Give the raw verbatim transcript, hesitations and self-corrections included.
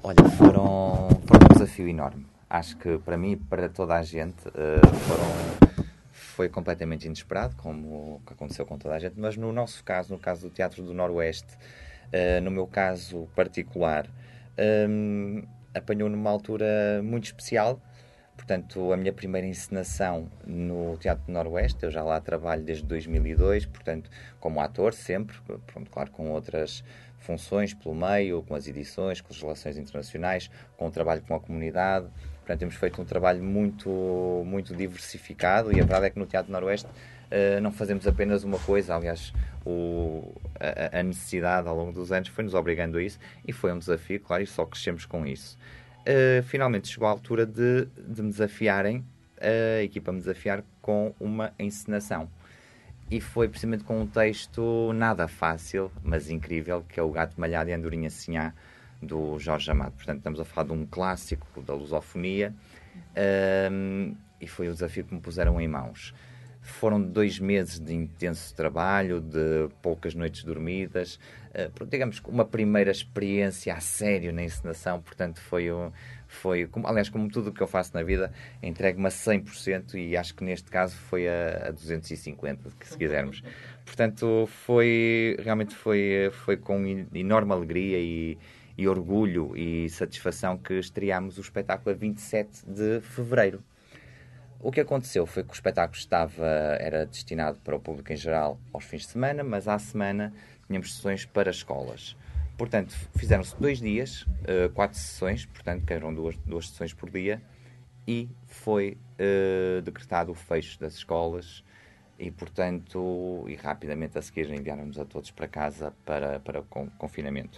Olha, foram, foram um desafio enorme. Acho que para mim e para toda a gente uh, foram, foi completamente inesperado, como aconteceu com toda a gente, mas no nosso caso, no caso do Teatro do Noroeste, uh, no meu caso particular, um, apanhou numa altura muito especial. Portanto, a minha primeira encenação no Teatro do Noroeste, eu já lá trabalho desde dois mil e dois, portanto, como ator sempre, pronto, claro, com outras funções pelo meio, com as edições, com as relações internacionais, com o trabalho com a comunidade. Portanto, temos feito um trabalho muito, muito diversificado e a verdade é que no Teatro do Noroeste uh, não fazemos apenas uma coisa, aliás, o, a, a necessidade ao longo dos anos foi-nos obrigando a isso e foi um desafio, claro, e só crescemos com isso. Uh, finalmente chegou a altura de, de me desafiarem, a equipa me desafiar com uma encenação. E foi precisamente com um texto nada fácil, mas incrível, que é O Gato Malhado e a Andorinha Sinhá, do Jorge Amado. Portanto, estamos a falar de um clássico da lusofonia, um, e foi o desafio que me puseram em mãos. Foram dois meses de intenso trabalho, de poucas noites dormidas, uh, digamos, uma primeira experiência a sério na encenação, portanto foi, um, foi como, aliás, como tudo o que eu faço na vida, entrego-me a cem por cento e acho que neste caso foi a, a duzentos e cinquenta por cento, se quisermos. Portanto, foi, realmente foi, foi com enorme alegria e, e orgulho e satisfação que estreámos o espetáculo a vinte e sete de fevereiro. O que aconteceu foi que o espetáculo estava, era destinado para o público em geral aos fins de semana, mas à semana tínhamos sessões para escolas. Portanto, fizeram-se dois dias, quatro sessões, portanto, que eram duas, duas sessões por dia, e foi uh, decretado o fecho das escolas e, portanto, e rapidamente a seguir enviaram-nos a todos para casa para, para o confinamento.